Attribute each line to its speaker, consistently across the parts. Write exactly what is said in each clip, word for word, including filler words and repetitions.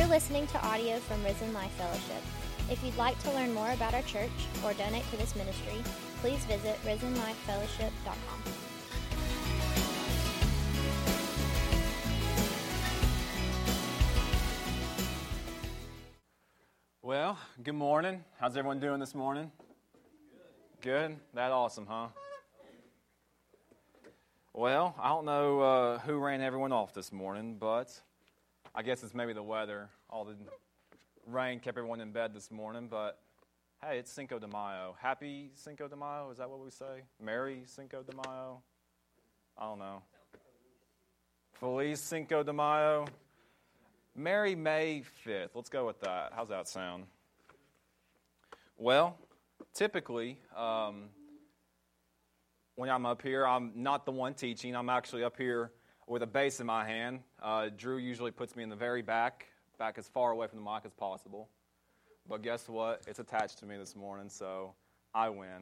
Speaker 1: listening to audio from Risen Life Fellowship. If you'd like to learn more about our church or donate to this ministry, please visit risen life fellowship dot com.
Speaker 2: Well, good morning. How's everyone doing this morning? Good. Good? That awesome, huh? Well, I don't know uh, who ran everyone off this morning, but I guess it's maybe the weather. All the rain kept everyone in bed this morning, but hey, it's Cinco de Mayo. Happy Cinco de Mayo, is that what we say? Merry Cinco de Mayo? I don't know. Feliz Cinco de Mayo. Merry May fifth. Let's go with that. How's that sound? Well, typically, um, when I'm up here, I'm not the one teaching. I'm actually up here with a bass in my hand. Uh, Drew usually puts me in the very back, back as far away from the mic as possible. But guess what? It's attached to me this morning, so I win.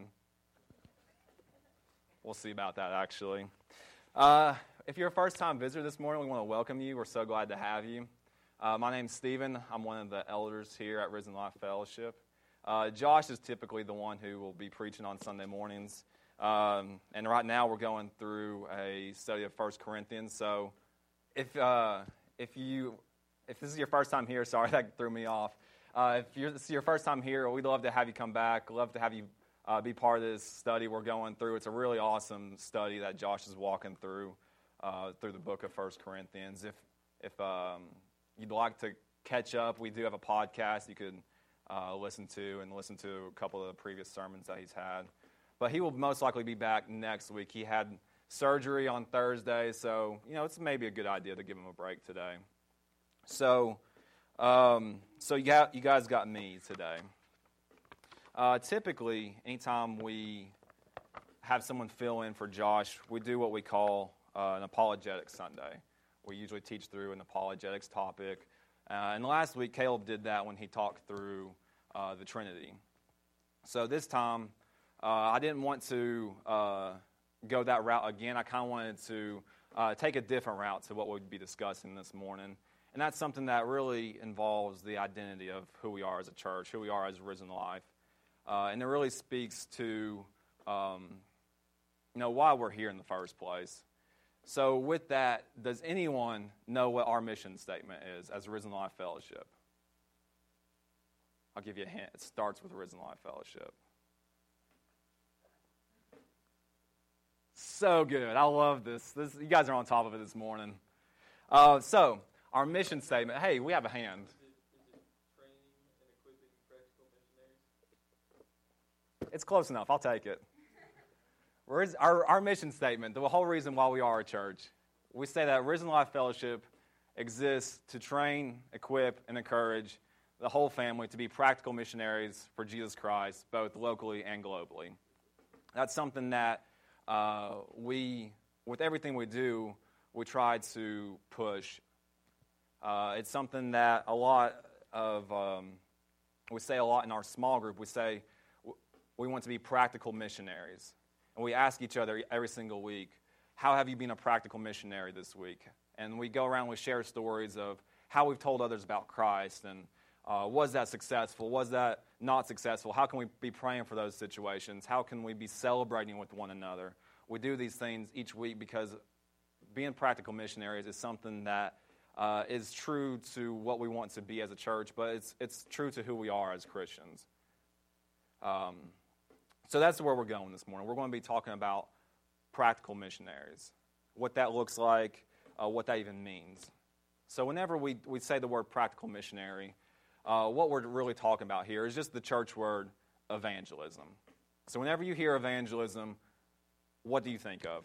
Speaker 2: We'll see about that, actually. Uh, if you're a first-time visitor this morning, we want to welcome you. We're so glad to have you. Uh, my name's Stephen. I'm one of the elders here at Risen Life Fellowship. Uh, Josh is typically the one who will be preaching on Sunday mornings. Um, and right now we're going through a study of First Corinthians. So if uh, if you if this is your first time here, sorry, that threw me off. Uh, if you're, this is your first time here, we'd love to have you come back. Love to have you uh, be part of this study we're going through. It's a really awesome study that Josh is walking through uh, through the book of First Corinthians. If if um, you'd like to catch up, we do have a podcast you could uh, listen to and listen to a couple of the previous sermons that he's had. But he will most likely be back next week. He had surgery on Thursday, so you know it's maybe a good idea to give him a break today. So, um, so you, got, you guys got me today. Uh, typically, anytime we have someone fill in for Josh, we do what we call uh, an apologetics Sunday. We usually teach through an apologetics topic. Uh, and last week, Caleb did that when he talked through uh, the Trinity. So this time, uh, I didn't want to uh, go that route again. I kind of wanted to uh, take a different route to what we'll be discussing this morning. And that's something that really involves the identity of who we are as a church, who we are as Risen Life. Uh, and it really speaks to, um, you know, why we're here in the first place. So with that, does anyone know what our mission statement is as Risen Life Fellowship? I'll give you a hint. It starts with Risen Life Fellowship. So good. I love this. This you guys are on top of it this morning. Uh, so, our mission statement. Hey, we have a hand.
Speaker 3: Is it, is it training and equipping practical missionaries?
Speaker 2: It's close enough. I'll take it. Where's our, our mission statement, the whole reason why we are a church. We say that Risen Life Fellowship exists to train, equip, and encourage the whole family to be practical missionaries for Jesus Christ, both locally and globally. That's something that uh, we, with everything we do, we try to push. Uh, it's something that a lot of, um, we say a lot in our small group, we say we want to be practical missionaries. And we ask each other every single week, how have you been a practical missionary this week? And we go around and we share stories of how we've told others about Christ and uh, was that successful? Was that not successful? How can we be praying for those situations? How can we be celebrating with one another? We do these things each week because being practical missionaries is something that uh, is true to what we want to be as a church, but it's it's true to who we are as Christians. Um, so that's where we're going this morning. We're going to be talking about practical missionaries, what that looks like, uh, what that even means. So whenever we, we say the word practical missionary, uh, what we're really talking about here is just the church word evangelism. So whenever you hear evangelism, what do you think of?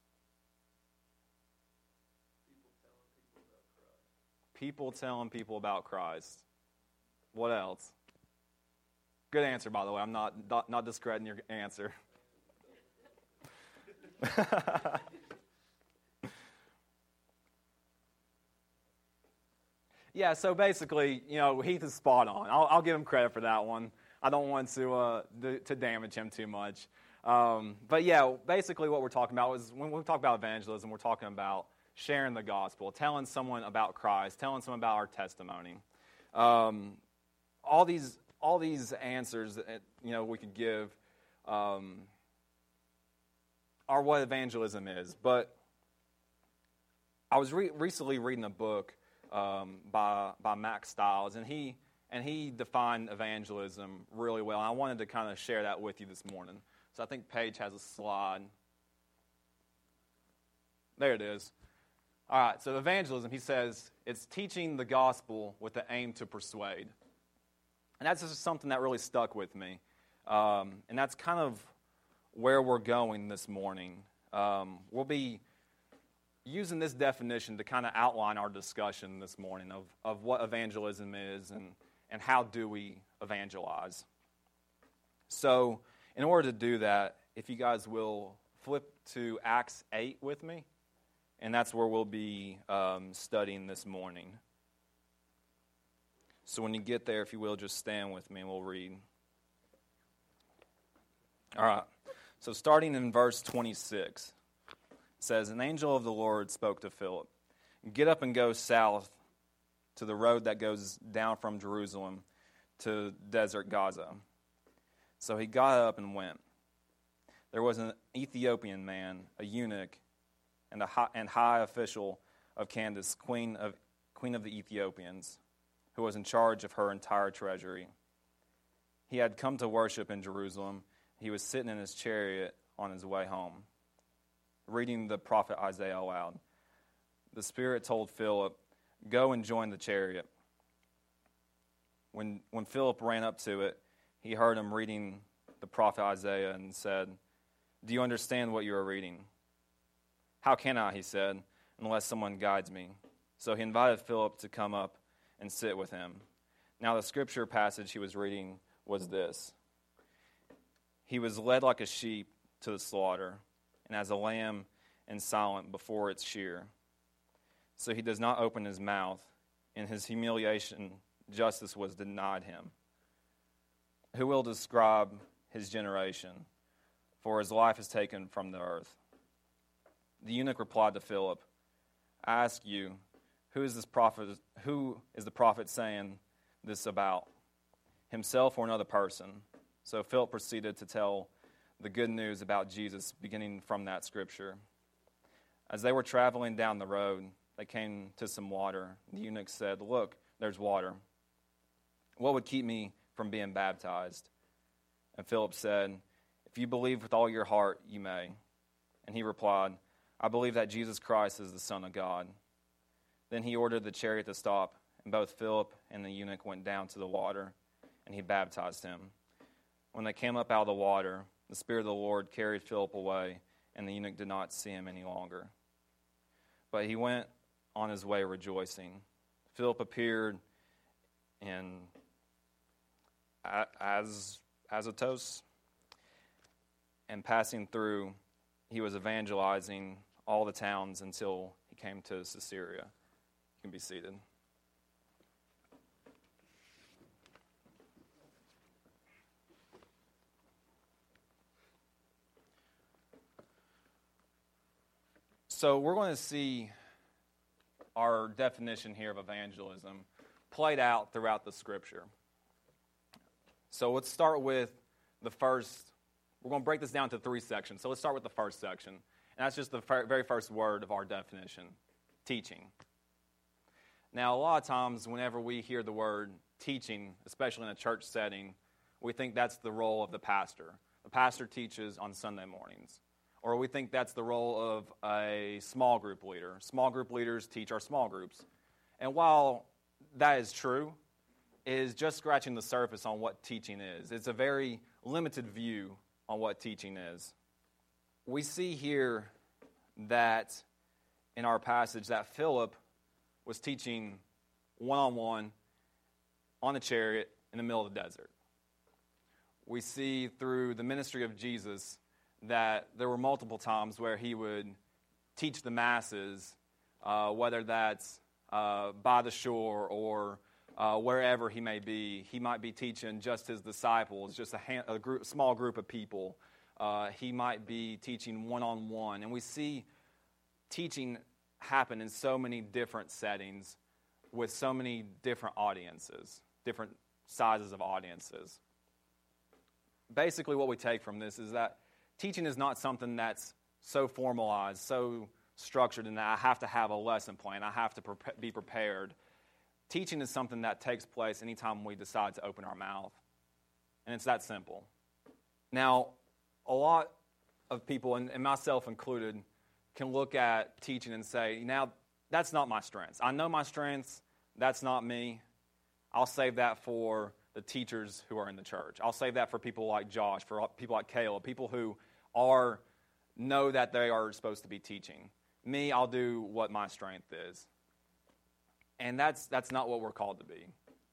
Speaker 2: People telling people about Christ. What else? Good answer, by the way. I'm not not, not discrediting your answer. Yeah, so basically, you know, Heath is spot on. I'll, I'll give him credit for that one. I don't want to uh, d- to damage him too much. Um, but yeah, basically what we're talking about is when we talk about evangelism, we're talking about sharing the gospel, telling someone about Christ, telling someone about our testimony. Um, all these all these answers that, you know, we could give um, are what evangelism is. But I was re- recently reading a book um, by by Max Stiles, and he and he defined evangelism really well. And I wanted to kind of share that with you this morning. So I think Paige has a slide. There it is. All right, so evangelism, he says, it's teaching the gospel with the aim to persuade. And that's just something that really stuck with me. Um, and that's kind of where we're going this morning. Um, we'll be using this definition to kind of outline our discussion this morning of, of what evangelism is and, and how do we evangelize. So in order to do that, if you guys will flip to Acts eight with me. And that's where we'll be um, studying this morning. So when you get there, if you will, just stand with me and we'll read. All right. So starting in verse twenty-six, it says, "An angel of the Lord spoke to Philip, 'Get up and go south to the road that goes down from Jerusalem to desert Gaza.' So he got up and went. There was an Ethiopian man, a eunuch, and a high, and high official of Candace, queen of queen of the Ethiopians, who was in charge of her entire treasury. He had come to worship in Jerusalem. He was sitting in his chariot on his way home, reading the prophet Isaiah aloud. The Spirit told Philip, 'Go and join the chariot.' When when Philip ran up to it, he heard him reading the prophet Isaiah and said, 'Do you understand what you are reading?' 'How can I,' he said, 'unless someone guides me?' So he invited Philip to come up and sit with him. Now the scripture passage he was reading was this: 'He was led like a sheep to the slaughter, and as a lamb and silent before its shear. So he does not open his mouth. In his humiliation, justice was denied him. Who will describe his generation? For his life is taken from the earth.' The eunuch replied to Philip, 'I ask you, who is this prophet? Who is the prophet saying this about, himself or another person?' So Philip proceeded to tell the good news about Jesus, beginning from that scripture. As they were traveling down the road, they came to some water. The eunuch said, 'Look, there's water. What would keep me from being baptized?' And Philip said, 'If you believe with all your heart, you may.' And he replied, 'I believe that Jesus Christ is the Son of God.' Then he ordered the chariot to stop, and both Philip and the eunuch went down to the water, and he baptized him. When they came up out of the water, the Spirit of the Lord carried Philip away, and the eunuch did not see him any longer. But he went on his way rejoicing. Philip appeared in Az- Azotus, and passing through, he was evangelizing all the towns until he came to Caesarea. You can be seated. So we're going to see our definition here of evangelism played out throughout the Scripture. So let's start with the first. We're going to break this down to three sections. So let's start with the first section. And that's just the very first word of our definition, teaching. Now, a lot of times whenever we hear the word teaching, especially in a church setting, we think that's the role of the pastor. The pastor teaches on Sunday mornings. Or we think that's the role of a small group leader. Small group leaders teach our small groups. And while that is true, it is just scratching the surface on what teaching is. It's a very limited view on what teaching is. We see here that in our passage that Philip was teaching one-on-one on a chariot in the middle of the desert. We see through the ministry of Jesus that there were multiple times where he would teach the masses, uh, whether that's uh, by the shore or uh, wherever he may be. He might be teaching just his disciples, just a, hand, a group, small group of people. Uh, he might be teaching one-on-one. And we see teaching happen in so many different settings with so many different audiences, different sizes of audiences. Basically, what we take from this is that teaching is not something that's so formalized, so structured, and that I have to have a lesson plan, I have to pre- be prepared. Teaching is something that takes place anytime we decide to open our mouth. And it's that simple. Now, a lot of people, and, and myself included, can look at teaching and say, now, that's not my strengths. I know my strengths. That's not me. I'll save that for the teachers who are in the church. I'll save that for people like Josh, for people like Caleb, people who are know that they are supposed to be teaching. Me, I'll do what my strength is. And that's that's not what we're called to be.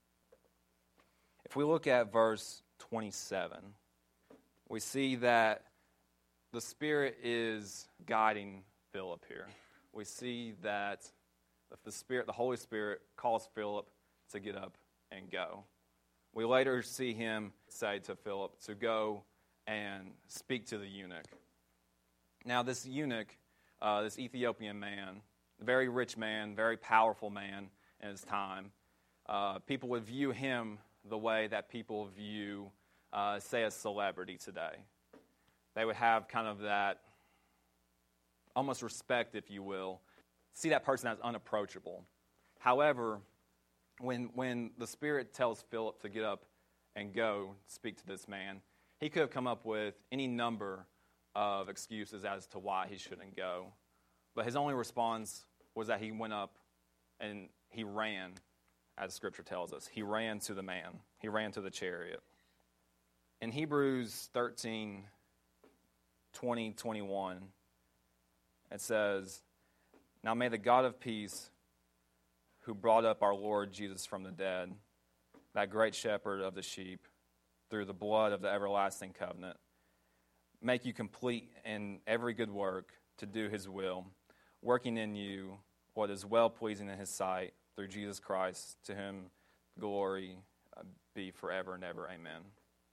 Speaker 2: If we look at verse twenty-seven, we see that the Spirit is guiding Philip here. We see that the Spirit, the Holy Spirit, calls Philip to get up and go. We later see him say to Philip to go and speak to the eunuch. Now, this eunuch, uh, this Ethiopian man, a very rich man, very powerful man in his time, uh, people would view him the way that people view, uh, say, a celebrity today. They would have kind of that almost respect, if you will, see that person as unapproachable. However, when when the Spirit tells Philip to get up and go speak to this man, he could have come up with any number of excuses as to why he shouldn't go. But his only response was that he went up and he ran, as Scripture tells us. He ran to the man. He ran to the chariot. In Hebrews thirteen, twenty, twenty-one, it says, "Now may the God of peace, who brought up our Lord Jesus from the dead, that great shepherd of the sheep, through the blood of the everlasting covenant, make you complete in every good work to do his will, working in you what is well-pleasing in his sight, through Jesus Christ, to whom glory be forever and ever. Amen."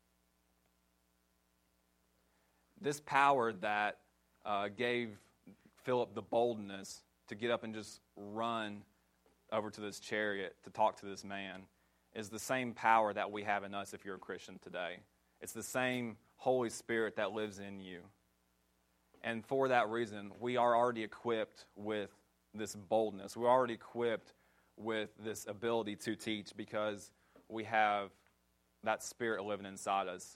Speaker 2: This power that uh, gave Philip the boldness to get up and just run over to this chariot to talk to this man is the same power that we have in us if you're a Christian today. It's the same Holy Spirit that lives in you. And for that reason, we are already equipped with this boldness. We're already equipped with this ability to teach because we have that Spirit living inside us.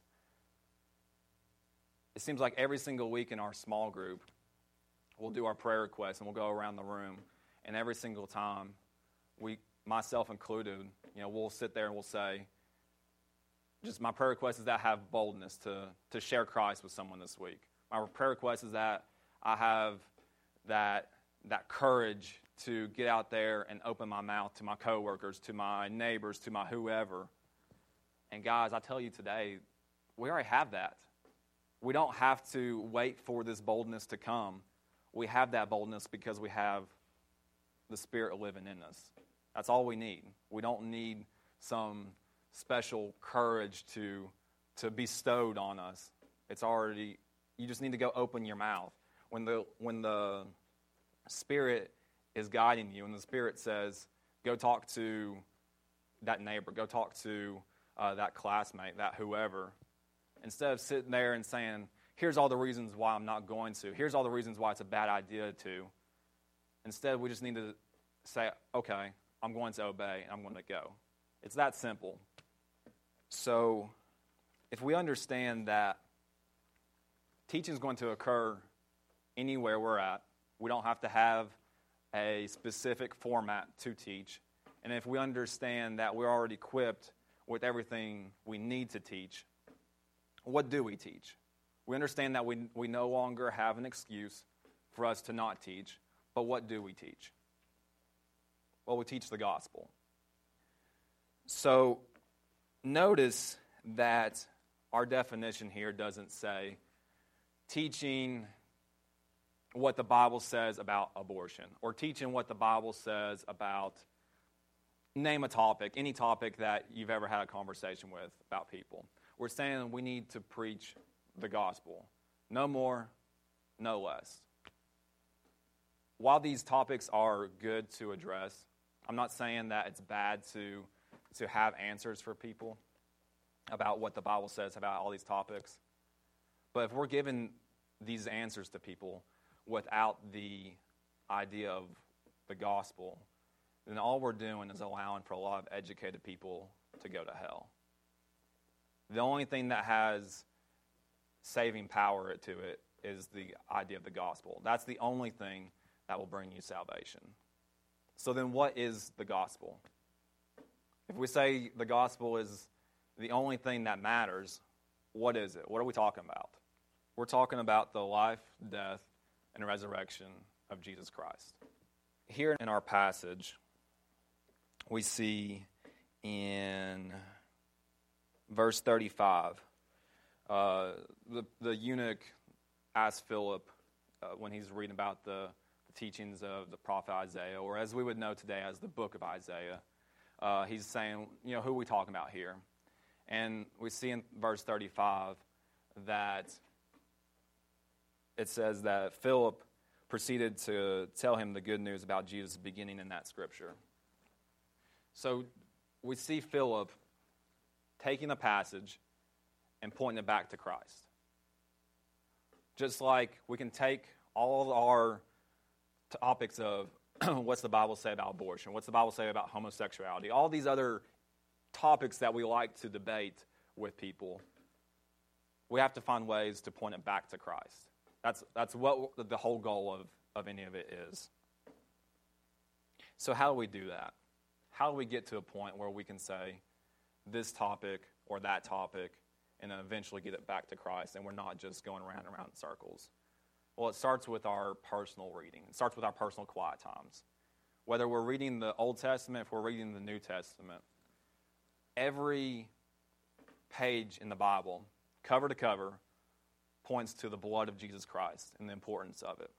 Speaker 2: It seems like every single week in our small group, we'll do our prayer requests and we'll go around the room. And every single time, we, myself included, you know, we'll sit there and we'll say, just my prayer request is that I have boldness to, to share Christ with someone this week. My prayer request is that I have that, that courage to get out there and open my mouth to my coworkers, to my neighbors, to my whoever. And guys, I tell you today, we already have that. We don't have to wait for this boldness to come. We have that boldness because we have the Spirit living in us. That's all we need. We don't need some special courage to, to be bestowed on us. It's already, you just need to go open your mouth. When the when the Spirit is guiding you, and the Spirit says, go talk to that neighbor, go talk to uh, that classmate, that whoever, instead of sitting there and saying, here's all the reasons why I'm not going to, here's all the reasons why it's a bad idea to, instead we just need to say, okay, I'm going to obey, and I'm going to go. It's that simple. So if we understand that teaching is going to occur anywhere we're at, we don't have to have a specific format to teach. And if we understand that we're already equipped with everything we need to teach, what do we teach? We understand that we, we no longer have an excuse for us to not teach, but what do we teach? Well, we teach the gospel. So notice that our definition here doesn't say teaching what the Bible says about abortion or teaching what the Bible says about, name a topic, any topic that you've ever had a conversation with about people. We're saying we need to preach the gospel. No more, no less. While these topics are good to address, I'm not saying that it's bad to, to have answers for people about what the Bible says about all these topics. But if we're giving these answers to people without the idea of the gospel, then all we're doing is allowing for a lot of educated people to go to hell. The only thing that has saving power to it is the idea of the gospel. That's the only thing that will bring you salvation. So then what is the gospel? If we say the gospel is the only thing that matters, what is it? What are we talking about? We're talking about the life, death, and resurrection of Jesus Christ. Here in our passage, we see in verse thirty-five, uh, the, the eunuch asked Philip uh, when he's reading about the, the teachings of the prophet Isaiah, or as we would know today as the book of Isaiah, uh, he's saying, you know, who are we talking about here? And we see in verse thirty-five that it says that Philip proceeded to tell him the good news about Jesus beginning in that scripture. So we see Philip taking a passage and pointing it back to Christ. Just like we can take all of our topics of what's the Bible say about abortion, what's the Bible say about homosexuality, all these other topics that we like to debate with people, we have to find ways to point it back to Christ. That's that's what the whole goal of, of any of it is. So how do we do that? How do we get to a point where we can say this topic or that topic and then eventually get it back to Christ and we're not just going around and around in circles? Well, it starts with our personal reading. It starts with our personal quiet times. Whether we're reading the Old Testament, if we're reading the New Testament, every page in the Bible, cover to cover, points to the blood of Jesus Christ and the importance of it.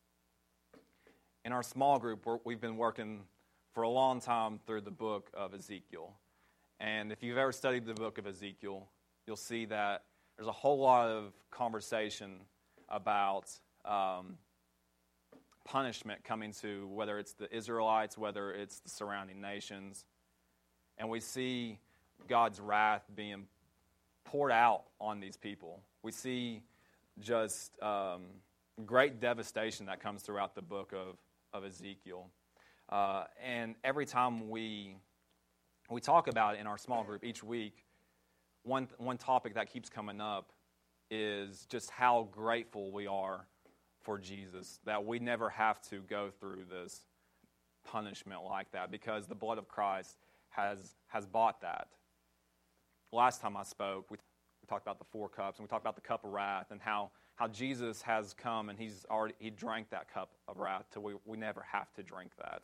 Speaker 2: In our small group, we're, we've been working for a long time through the book of Ezekiel. And if you've ever studied the book of Ezekiel, you'll see that there's a whole lot of conversation about um, punishment coming to whether it's the Israelites, whether it's the surrounding nations. And we see God's wrath being poured out on these people. We see just um, great devastation that comes throughout the book of, of Ezekiel. Uh, and every time we we talk about it in our small group each week, one one topic that keeps coming up is just how grateful we are for Jesus, that we never have to go through this punishment like that because the blood of Christ has has bought that. Last time I spoke, we, we talked about the four cups, and we talked about the cup of wrath and how, how Jesus has come and he's already he drank that cup of wrath till we, we never have to drink that.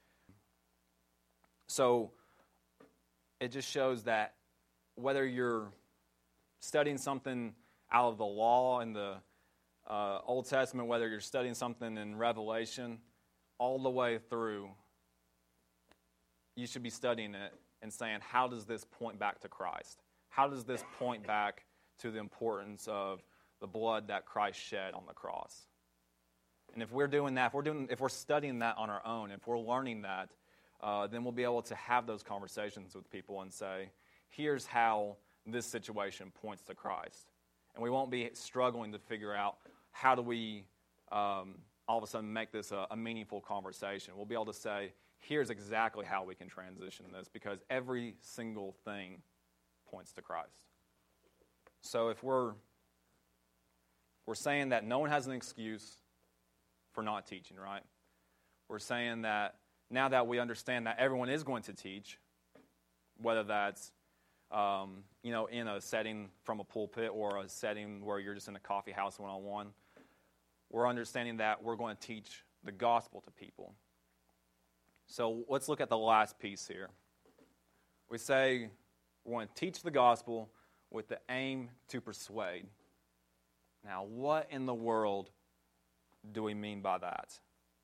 Speaker 2: So it just shows that whether you're studying something out of the law in the uh, Old Testament, whether you're studying something in Revelation, all the way through, you should be studying it and saying, how does this point back to Christ? How does this point back to the importance of the blood that Christ shed on the cross? And if we're doing that, if we're doing, if we're studying that on our own, if we're learning that, uh, then we'll be able to have those conversations with people and say, here's how this situation points to Christ. And we won't be struggling to figure out how do we um, all of a sudden make this a, a meaningful conversation. We'll be able to say, here's exactly how we can transition this, because every single thing points to Christ. So if we're we're saying that no one has an excuse for not teaching, right? We're saying that now that we understand that everyone is going to teach, whether that's um, you know in a setting from a pulpit or a setting where you're just in a coffee house one-on-one, we're understanding that we're going to teach the gospel to people. So let's look at the last piece here. We say we're going to teach the gospel with the aim to persuade. Now, what in the world do we mean by that?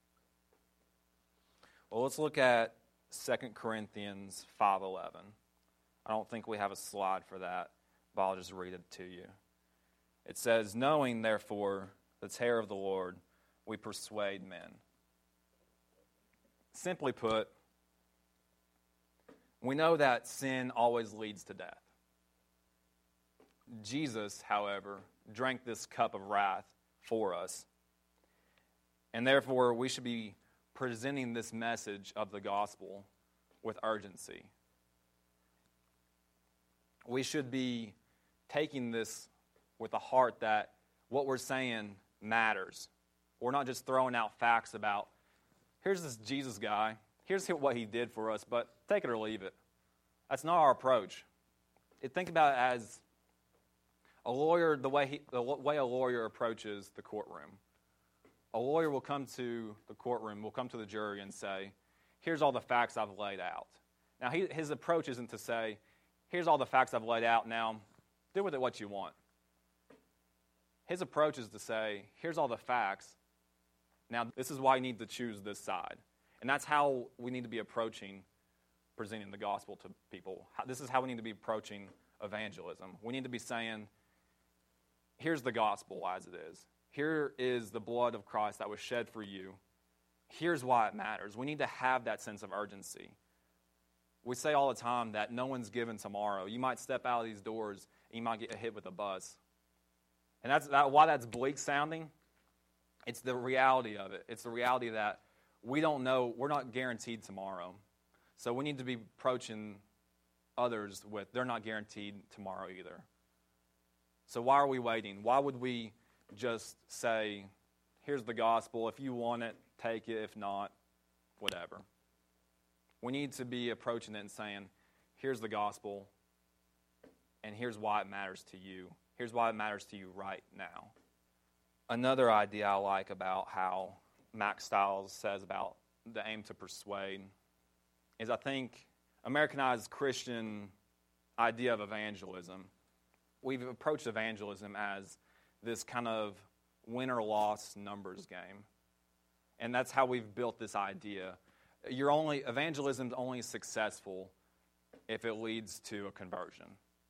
Speaker 2: Well, let's look at Second Corinthians five eleven. I don't think we have a slide for that, but I'll just read it to you. It says, knowing, therefore, the terror of the Lord, we persuade men. Simply put, We know that sin always leads to death. Jesus, however, drank this cup of wrath for us. And therefore, we should be presenting this message of the gospel with urgency. We should be taking this with a heart that what we're saying matters. We're not just throwing out facts about, here's this Jesus guy, here's what he did for us, but take it or leave it. That's not our approach. Think about it as a lawyer, the way he, the way a lawyer approaches the courtroom. A lawyer will come to the courtroom, will come to the jury and say, here's all the facts I've laid out. Now, he, his approach isn't to say, here's all the facts I've laid out, now do with it what you want. His approach is to say, here's all the facts, now this is why you need to choose this side. And that's how we need to be approaching presenting the gospel to people. This is how we need to be approaching evangelism. We need to be saying, here's the gospel as it is. Here is the blood of Christ that was shed for you. Here's why it matters. We need to have that sense of urgency. We say all the time that no one's given tomorrow. You might step out of these doors and you might get hit with a bus. And that's that, why that's bleak sounding. It's the reality of it. It's the reality that we don't know, we're not guaranteed tomorrow. So we need to be approaching others with, they're not guaranteed tomorrow either. So why are we waiting? Why would we just say, here's the gospel. If you want it, take it. If not, whatever. We need to be approaching it and saying, here's the gospel, and here's why it matters to you. Here's why it matters to you right now. Another idea I like about how Mack Stiles says about the aim to persuade is I think Americanized Christian idea of evangelism. We've approached evangelism as this kind of win or loss numbers game. And that's how we've built this idea. You're only evangelism's only successful if it leads to a conversion.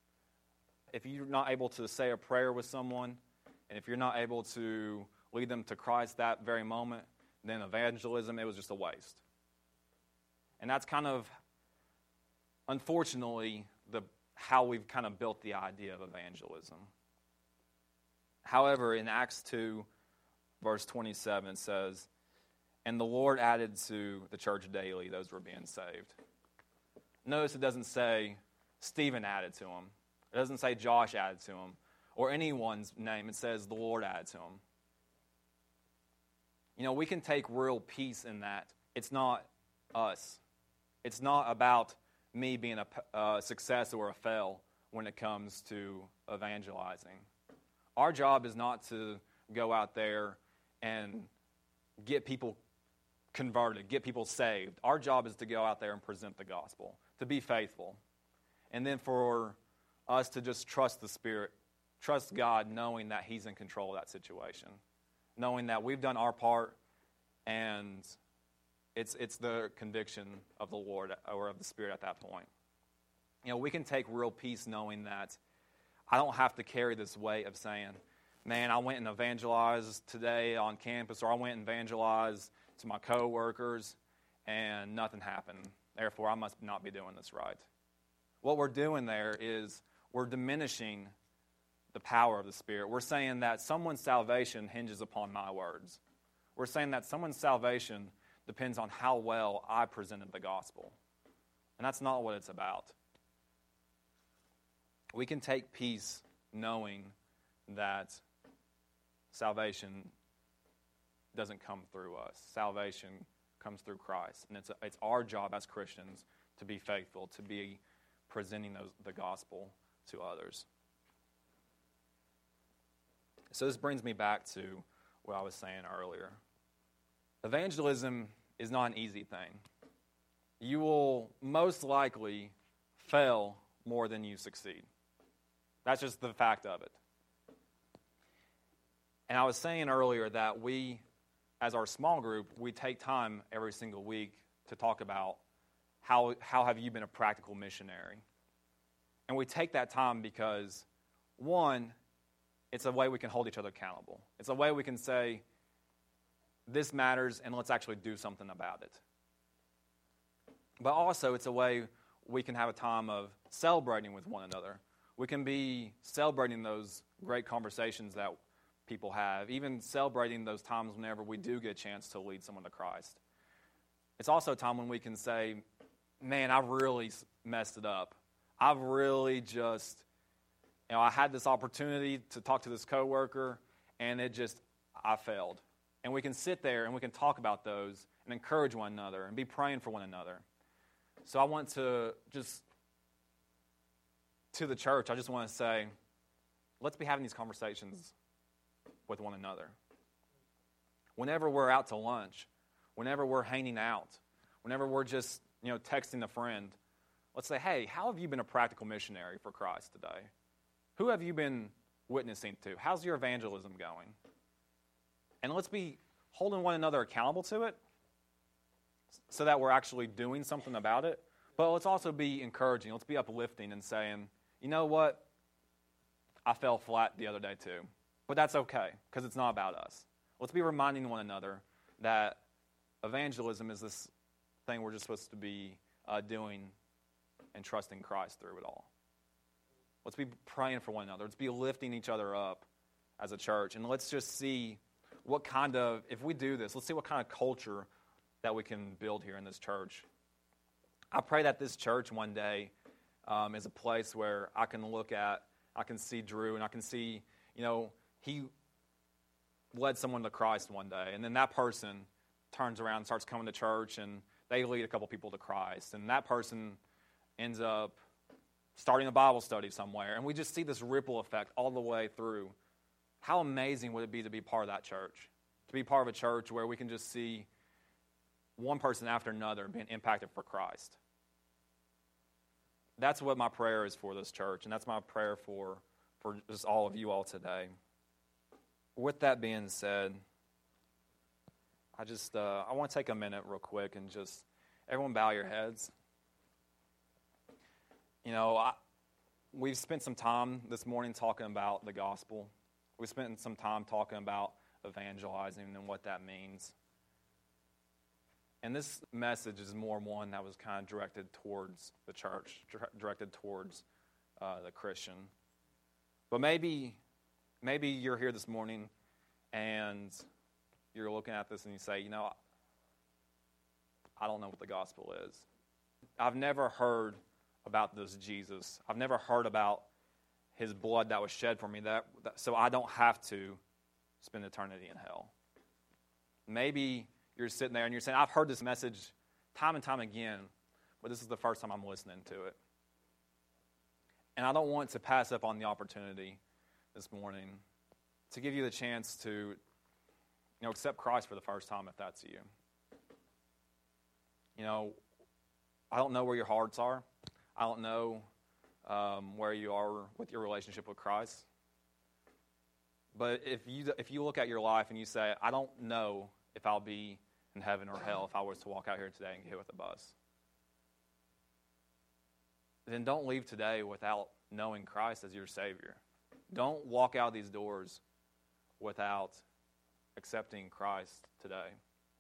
Speaker 2: If you're not able to say a prayer with someone, and if you're not able to lead them to Christ that very moment, then evangelism, it was just a waste. And that's kind of, unfortunately, the how we've kind of built the idea of evangelism. However, in Acts two, verse twenty-seven, it says, and the Lord added to the church daily those who were being saved. Notice it doesn't say Stephen added to him. It doesn't say Josh added to him, or anyone's name. It says the Lord added to him. You know, we can take real peace in that. It's not us. It's not about me being a, a success or a fail when it comes to evangelizing. Our job is not to go out there and get people converted, get people saved. Our job is to go out there and present the gospel, to be faithful. And then for us to just trust the Spirit, trust God, knowing that He's in control of that situation, knowing that we've done our part, and it's it's the conviction of the Lord or of the Spirit at that point. You know, we can take real peace knowing that I don't have to carry this weight of saying, man, I went and evangelized today on campus, or I went and evangelized to my coworkers, and nothing happened. Therefore, I must not be doing this right. What we're doing there is we're diminishing the power of the Spirit. We're saying that someone's salvation hinges upon my words. We're saying that someone's salvation depends on how well I presented the gospel. And that's not what it's about. We can take peace knowing that salvation doesn't come through us. Salvation comes through Christ. And it's, it's our job as Christians to be faithful, to be presenting those, the gospel to others. So this brings me back to what I was saying earlier. Evangelism is not an easy thing. You will most likely fail more than you succeed. That's just the fact of it. And I was saying earlier that we, as our small group, we take time every single week to talk about how, how have you been a practical missionary. And we take that time because, one, it's a way we can hold each other accountable. It's a way we can say, this matters, and let's actually do something about it. But also, it's a way we can have a time of celebrating with one another. We can be celebrating those great conversations that people have, even celebrating those times whenever we do get a chance to lead someone to Christ. It's also a time when we can say, man, I really messed it up. I've really just, you know, I had this opportunity to talk to this coworker, and it just, I failed. And we can sit there and we can talk about those and encourage one another and be praying for one another. So I want to just, to the church, I just want to say, let's be having these conversations with one another. Whenever we're out to lunch, whenever we're hanging out, whenever we're just, you know, texting a friend, let's say, hey, how have you been a practical missionary for Christ today? Who have you been witnessing to? How's your evangelism going? And let's be holding one another accountable to it so that we're actually doing something about it. But let's also be encouraging. Let's be uplifting and saying, you know what? I fell flat the other day too. But that's okay, because it's not about us. Let's be reminding one another that evangelism is this thing we're just supposed to be uh, doing and trusting Christ through it all. Let's be praying for one another. Let's be lifting each other up as a church. And let's just see what kind of, if we do this, let's see what kind of culture that we can build here in this church. I pray that this church one day um, is a place where I can look at, I can see Drew, and I can see, you know, he led someone to Christ one day, and then that person turns around and starts coming to church, and they lead a couple people to Christ, and that person ends up starting a Bible study somewhere, and we just see this ripple effect all the way through. How amazing would it be to be part of that church? To be part of a church where we can just see one person after another being impacted for Christ. That's what my prayer is for this church, and that's my prayer for, for just all of you all today. With that being said, I just uh, I want to take a minute real quick and just, everyone bow your heads. You know, I, we've spent some time this morning talking about the gospel. We spent some time talking about evangelizing and what that means. And this message is more one that was kind of directed towards the church, directed towards uh, the Christian. But maybe, maybe you're here this morning and you're looking at this and you say, you know, I don't know what the gospel is. I've never heard about this Jesus. I've never heard about his blood that was shed for me, that, that so I don't have to spend eternity in hell. Maybe you're sitting there and you're saying, I've heard this message time and time again, but this is the first time I'm listening to it. And I don't want to pass up on the opportunity this morning to give you the chance to, you know, accept Christ for the first time if that's you. You know, I don't know where your hearts are. I don't know um, where you are with your relationship with Christ. But if you if you look at your life and you say, I don't know if I'll be in heaven or hell if I was to walk out here today and get hit with a bus, then don't leave today without knowing Christ as your Savior. Don't walk out these doors without accepting Christ today.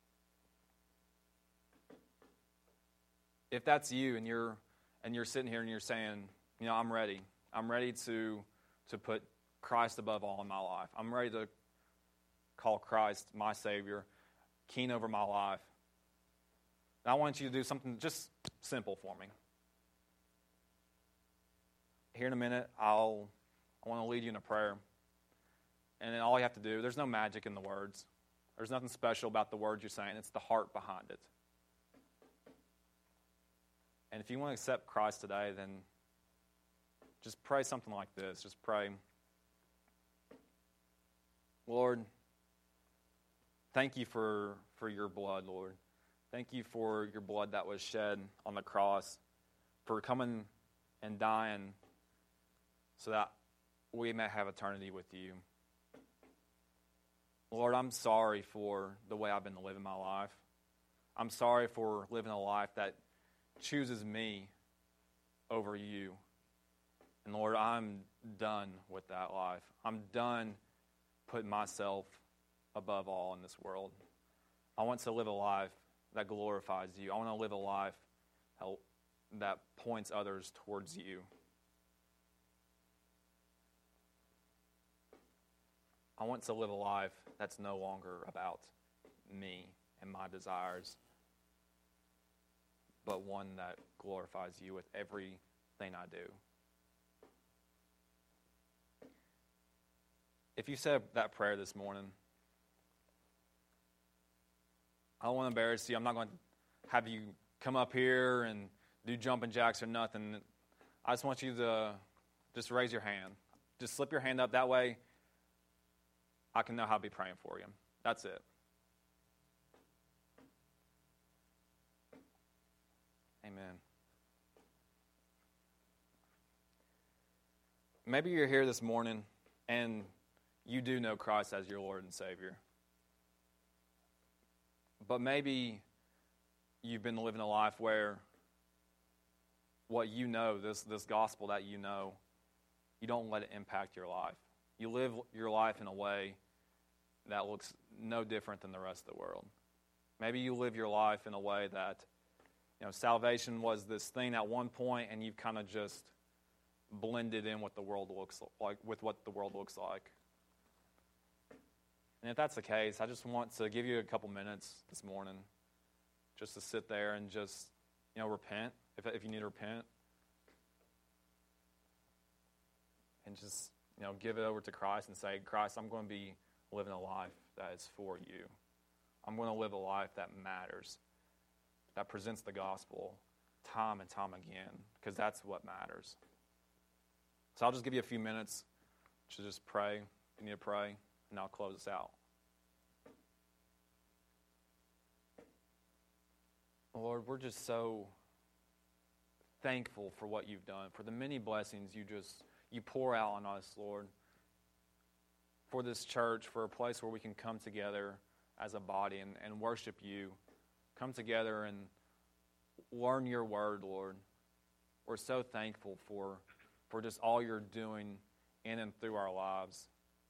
Speaker 2: If that's you and you're and you're sitting here and you're saying, you know, I'm ready. I'm ready to to put Christ above all in my life. I'm ready to call Christ my Savior, king over my life. And I want you to do something just simple for me. Here in a minute, I'll I want to lead you in a prayer. And then all you have to do, there's no magic in the words. There's nothing special about the words you're saying. It's the heart behind it. And if you want to accept Christ today, then just pray something like this. Just pray, Lord, thank you for, for your blood, Lord. Thank you for your blood that was shed on the cross, for coming and dying so that we may have eternity with you. Lord, I'm sorry for the way I've been living my life. I'm sorry for living a life that chooses me over you. And Lord, I'm done with that life. I'm done putting myself above all in this world. I want to live a life that glorifies you. I want to live a life that points others towards you. I want to live a life that's no longer about me and my desires, but one that glorifies you with everything I do. If you said that prayer this morning, I don't want to embarrass you. I'm not going to have you come up here and do jumping jacks or nothing. I just want you to just raise your hand. Just slip your hand up. That way I can know how to be praying for you. That's it. Amen. Maybe you're here this morning and you do know Christ as your Lord and Savior. But maybe you've been living a life where what you know, this, this gospel that you know, you don't let it impact your life. You live your life in a way that looks no different than the rest of the world. Maybe you live your life in a way that, you know, salvation was this thing at one point and you've kind of just blended in what the world looks like, with what the world looks like. And if that's the case, I just want to give you a couple minutes this morning just to sit there and just, you know, repent, if if you need to repent. And just, you know, give it over to Christ and say, Christ, I'm going to be living a life that is for you. I'm going to live a life that matters, that presents the gospel time and time again, because that's what matters. So I'll just give you a few minutes to just pray, if you need to pray, and I'll close us out. Lord, we're just so thankful for what you've done, for the many blessings you just you pour out on us, Lord, for this church, for a place where we can come together as a body and, and worship you, come together and learn your word, Lord. We're so thankful for, for just all you're doing in and through our lives.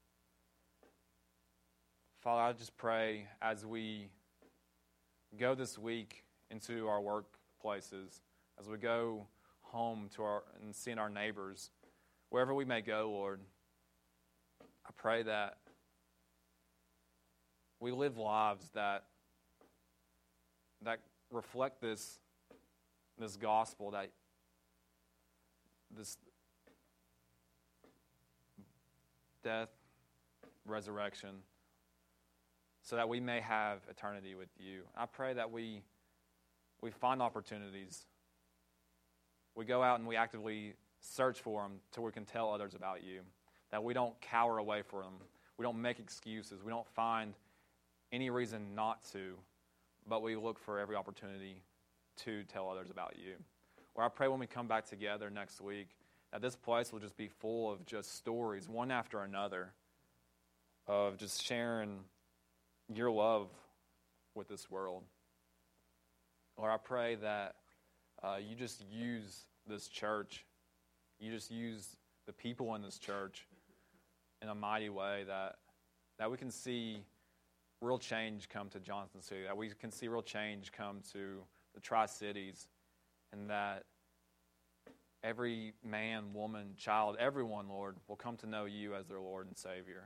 Speaker 2: Father, I just pray as we go this week into our workplaces, as we go home to our and seeing our neighbors, wherever we may go, Lord, I pray that we live lives that that reflect this this gospel, that this death, resurrection, so that we may have eternity with you. I pray that we we find opportunities. We go out and we actively search for them till we can tell others about you. That we don't cower away from them. We don't make excuses. We don't find any reason not to, but we look for every opportunity to tell others about you. Or I pray when we come back together next week that this place will just be full of just stories, one after another, of just sharing your love with this world. Lord, I pray that uh, you just use this church, you just use the people in this church in a mighty way, that that we can see real change come to Johnson City, that we can see real change come to the Tri-Cities, and that every man, woman, child, everyone, Lord, will come to know you as their Lord and Savior.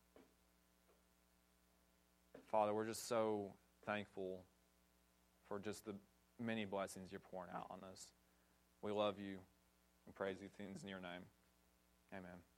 Speaker 2: Father, we're just so thankful for just the many blessings you're pouring out on us. We love you and praise these things in your name. Amen.